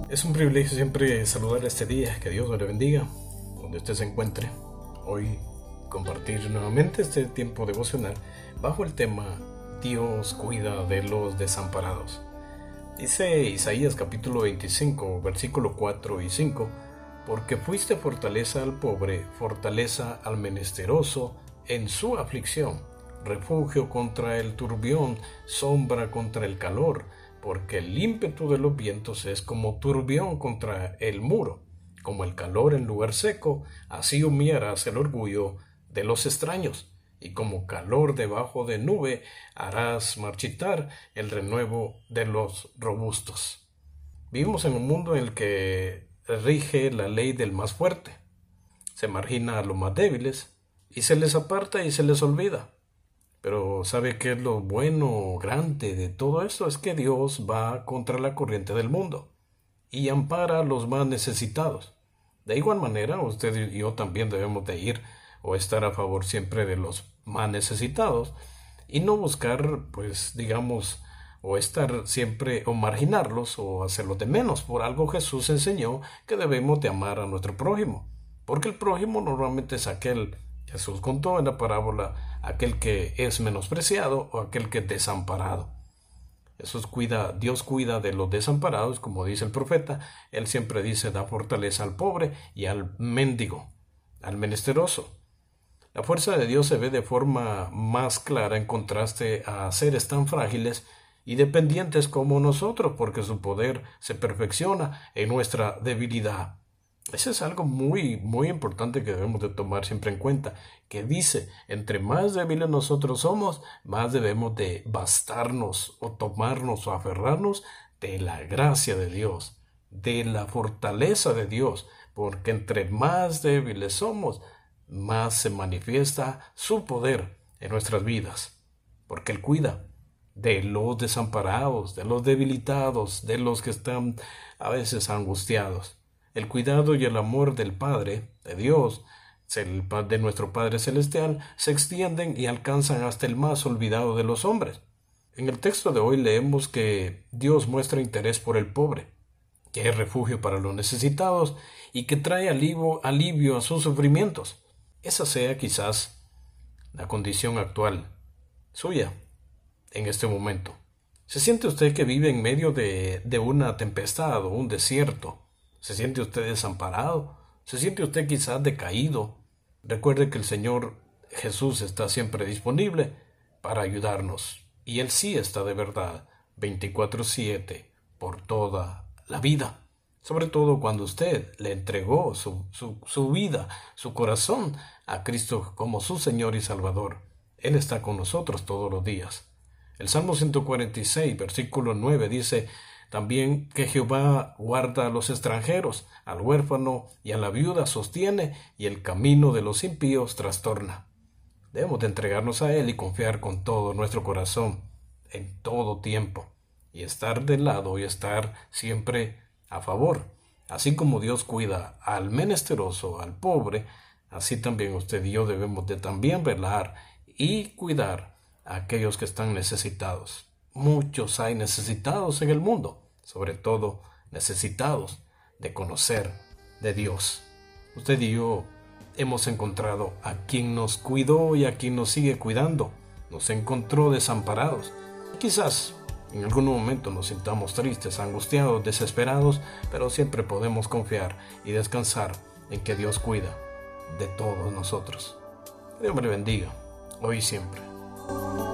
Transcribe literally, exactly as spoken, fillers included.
Es un privilegio siempre saludar este día, que Dios le bendiga, donde usted se encuentre. Hoy compartir nuevamente este tiempo devocional bajo el tema Dios cuida de los desamparados. Dice Isaías capítulo veinticinco, versículo cuatro y cinco, porque fuiste fortaleza al pobre, fortaleza al menesteroso en su aflicción, refugio contra el turbión, sombra contra el calor, porque el ímpetu de los vientos es como turbión contra el muro, como el calor en lugar seco, así humillarás el orgullo de los extraños, y como calor debajo de nube harás marchitar el renuevo de los robustos. Vivimos en un mundo en el que rige la ley del más fuerte. Se margina a los más débiles, y se les aparta y se les olvida. Pero ¿sabe qué es lo bueno, grande de todo esto? Es que Dios va contra la corriente del mundo y ampara a los más necesitados. De igual manera, usted y yo también debemos de ir o estar a favor siempre de los más necesitados y no buscar, pues, digamos, o estar siempre o marginarlos o hacerlos de menos. Por algo Jesús enseñó que debemos de amar a nuestro prójimo, porque el prójimo normalmente es aquel, Jesús contó en la parábola, aquel que es menospreciado o aquel que es desamparado. Jesús cuida, Dios cuida de los desamparados, como dice el profeta. Él siempre dice, da fortaleza al pobre y al mendigo, al menesteroso. La fuerza de Dios se ve de forma más clara en contraste a seres tan frágiles y dependientes como nosotros, porque su poder se perfecciona en nuestra debilidad. Eso es algo muy, muy importante que debemos de tomar siempre en cuenta, que dice, entre más débiles nosotros somos, más debemos de bastarnos o tomarnos o aferrarnos de la gracia de Dios, de la fortaleza de Dios, porque entre más débiles somos, más se manifiesta su poder en nuestras vidas, porque Él cuida de los desamparados, de los debilitados, de los que están a veces angustiados. El cuidado y el amor del Padre, de Dios, de nuestro Padre Celestial, se extienden y alcanzan hasta el más olvidado de los hombres. En el texto de hoy leemos que Dios muestra interés por el pobre, que es refugio para los necesitados y que trae alivio, alivio a sus sufrimientos. Esa sea quizás la condición actual suya en este momento. ¿Se siente usted que vive en medio de, de una tempestad o un desierto? ¿Se siente usted desamparado? ¿Se siente usted quizás decaído? Recuerde que el Señor Jesús está siempre disponible para ayudarnos. Y Él sí está de verdad, veinticuatro siete, por toda la vida. Sobre todo cuando usted le entregó su, su, su vida, su corazón a Cristo como su Señor y Salvador. Él está con nosotros todos los días. El Salmo ciento cuarenta y seis, versículo nueve dice también que Jehová guarda a los extranjeros, al huérfano y a la viuda sostiene, y el camino de los impíos trastorna. Debemos de entregarnos a Él y confiar con todo nuestro corazón, en todo tiempo, y estar de lado y estar siempre a favor. Así como Dios cuida al menesteroso, al pobre, así también usted y yo debemos de también velar y cuidar a aquellos que están necesitados. Muchos hay necesitados en el mundo, sobre todo necesitados de conocer de Dios. Usted y yo hemos encontrado a quien nos cuidó y a quien nos sigue cuidando. Nos encontró desamparados. Quizás en algún momento nos sintamos tristes, angustiados, desesperados, pero siempre podemos confiar y descansar en que Dios cuida de todos nosotros. Que Dios me le bendiga, hoy y siempre.